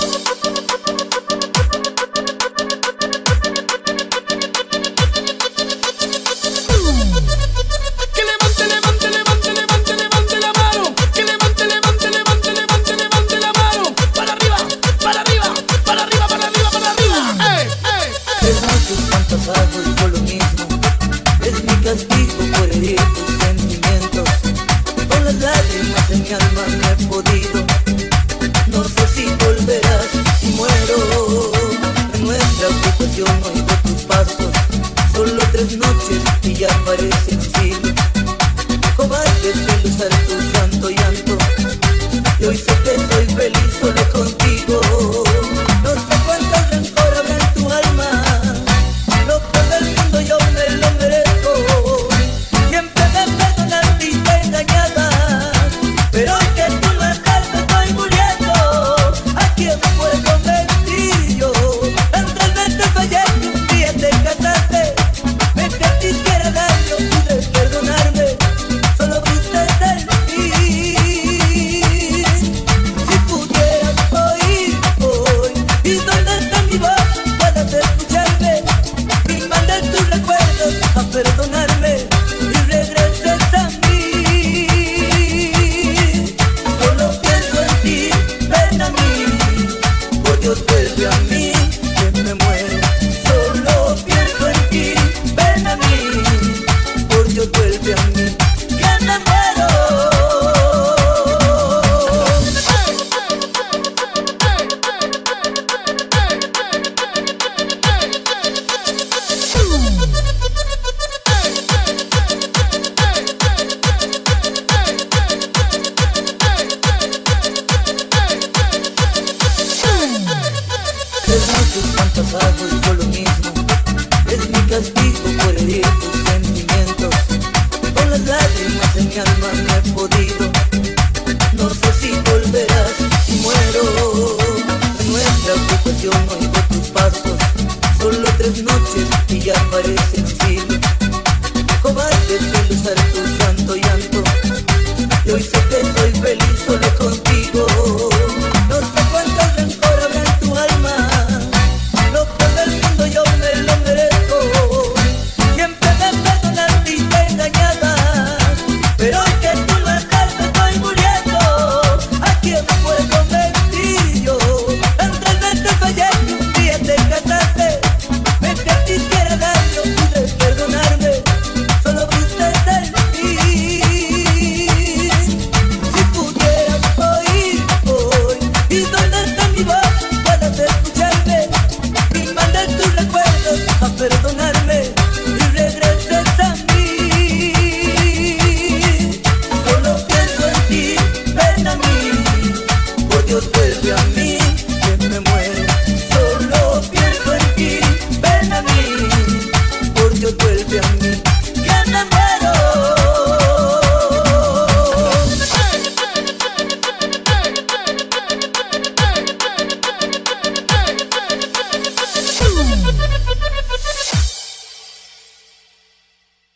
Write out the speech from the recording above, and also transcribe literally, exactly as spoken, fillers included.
Pasado por lo mismo, es mi castigo por herir tus sentimientos. Con las lágrimas en mi alma no he podido. No sé si volverás y muero. En nuestra ocupación oigo tus pasos. Solo tres noches y ya parecen siglos. Cobarde de usar tu santo llanto. Y hoy sé que soy feliz solo contigo. No sé cuánto rencor habrá en tu alma. Lo peor del mundo yo me lo merezco. Siempre me perdonaste y te engañaba. Pero hoy que tú no estás me estoy muriendo. ¿A quién puedo mentir yo? Tantas veces fallé que un día te casaste. Me que te hiciera daño, pude perdonarme. Solo fuiste sentir. Si pudieras oír hoy, ¿y dónde está mi voz? Puedes escucharme. Y manda tus recuerdos a perdonarme y regreses a mí. Solo pienso en ti, ven a mí. Por Dios vuelve a mí, que me muero. Solo pienso en ti, ven a mí. Por Dios vuelve a mí, que me muero. Tres noches han pasado.